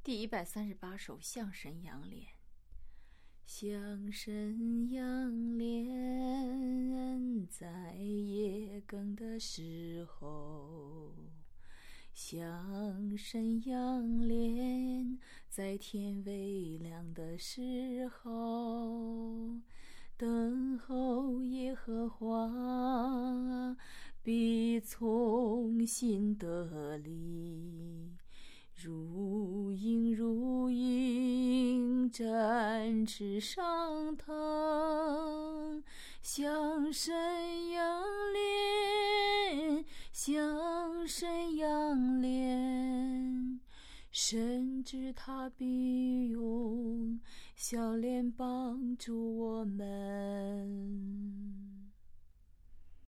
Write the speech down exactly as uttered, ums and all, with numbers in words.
第一百三十八首象神杨莲。象神杨莲，在夜更的时候，象神杨莲，在天微亮的时候，等候耶和华必从心得力，如鹰如鹰展翅上腾，象神杨莲，象神杨莲，深知他必用笑脸帮助我们。